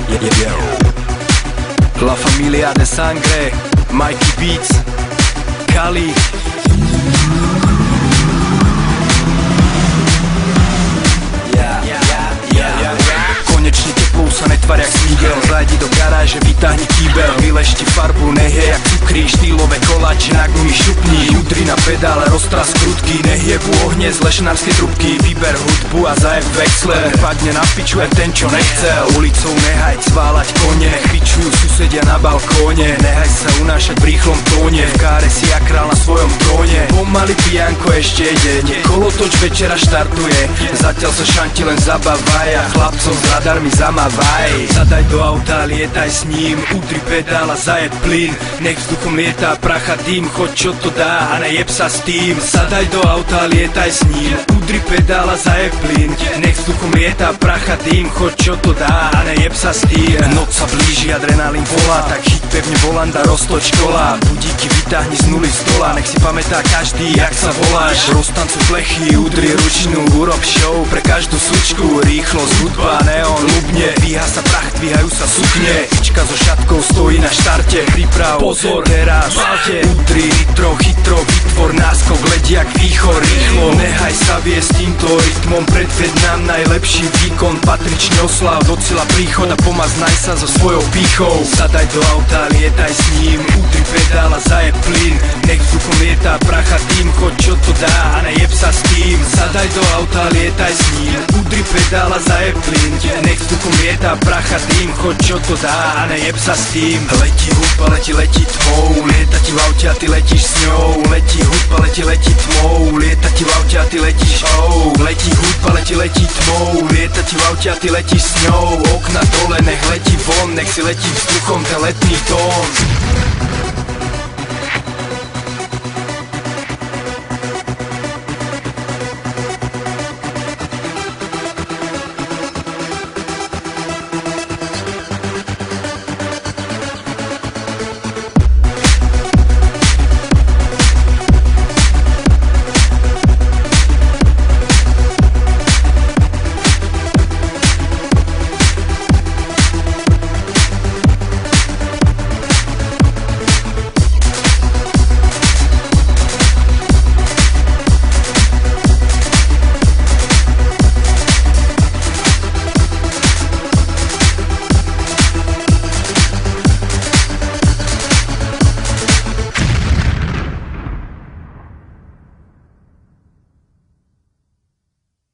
La Familia de Sangre, Mikey Beats, Kali. Konečne tepou sa netvar jak smígel. Zajdi do garáže, vytáhni kýbel, vylešti farbu, nech je jak cukrí. Štýlové koláče na gumy šupni, udri na pedále, roztras krutky. Nech je v ohne z lešnársky trubky. Vyber hudbu a zajeb vexle, padne na piču aj ten čo nechcel. Ulicou nehaj cválať kone, pičujú susedia na balkóne. Nehaj sa unášať v rýchlom tóne, v káre si jak král na svojom tróne. Pomaly pijanko ešte ide, kolotoč večera štartuje. Zatiaľ sa šanti len zabavaj a chlapcom s radarmi zamavaj. Zadaj do auta, lietaj s ním, udri pedál a zajeb plyn. Nech vzduchom lietá pracha dým, choď čo to dá a nejeb sa s tým. Zadaj do auta, lietaj s ním, udri pedál a zajeb plyn. Nech vzduchom lietá pracha dým, choď čo to dá a nejeb sa s tým. Noc sa blíži, adrenalín volá, tak chyť pevne volant a roztoč kola. Budíky vytáhni z nuly stola, nech si pamätá každý, jak sa voláš. Roztancuj plechy, udri ručnú, urob show pre každú slučku. Rýchlosť, hudba, neon, ľubne, dvíha sa prach, dvíhajú sa sukne. Pička so šatkou stojí na štarte, priprav, pozor, teraz, palte. Udri ritro, chytro, vytvor náskok, letí jak výchor, rýchlo. Nehaj sa viesť týmto rytmom, predved nám najlepší výkon. Patrične oslav, do cieľa príchod a pomaznaj sa so svojou pýchou. Zadaj do auta, lietaj s ním, udri pedál a zajeb plyn. Nech vzduchom lietá pracha dým, choď čo to dá a nejeb sa s tým. Zadaj do auta, lietaj s ním, udri pedál a zajeb plyn. Nech vzduchom lietá pracha dým, choď čo to dá a nejeb sa s tým. Letí hudba, letí tmou, lieta ti v aute a ty letíš s ňou. Letí hudba, letí tmou, lieta ti v aute a ty letíš Letí hudba, letí tmou, lieta ti v aute a ty letíš s ňou. Okna dole, nech letí von, nech si letí vzduchom ten letný tón.